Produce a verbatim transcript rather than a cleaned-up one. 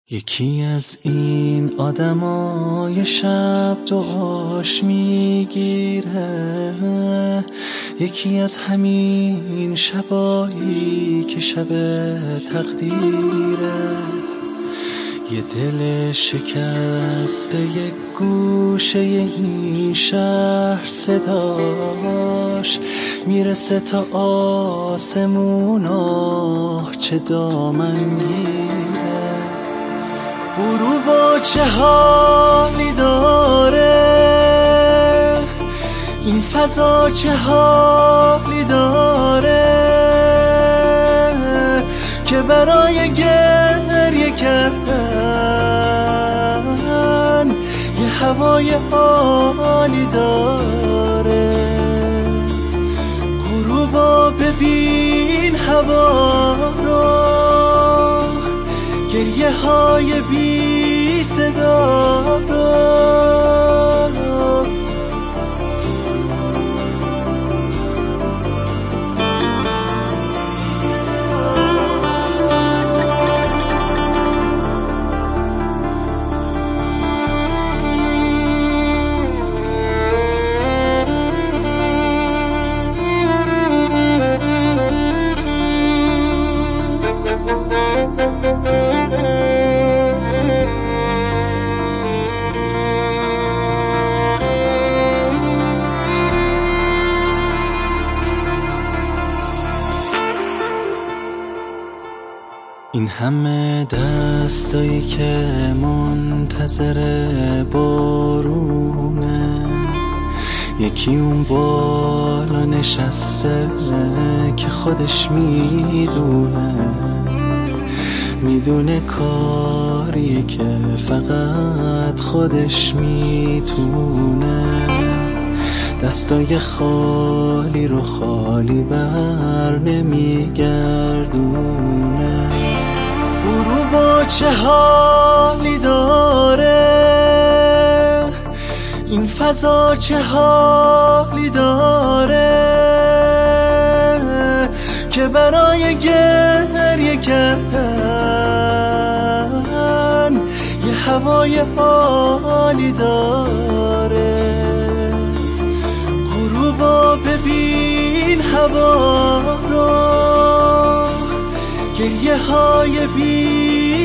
یکی از این آدمای شب دعاش میگیره، یکی از همین شبایی که شب تقدیره. یه دل شکسته، یک گوشه این شهر صداش میرسه تا آسمونا، چه دامنگیره. غروبا چه حالی داره، این فضا چه حالی داره، که برای گریه کردن یه هوای عالی داره. غروبا ببین هوا رو، گریه های بی صدا رو. این همه دستایی که منتظر بارونه، یکی اون بالا نشسته که خودش میدونه، میدونه کاریه که فقط خودش میتونه. دستای خالی رو خالی بر نمیگردونه. غروبا چه حالی داره، این فضا چه حالی داره، که برای گریه کردن یه هوای عالی داره. غروبا ببین هوا رو، گریه های بی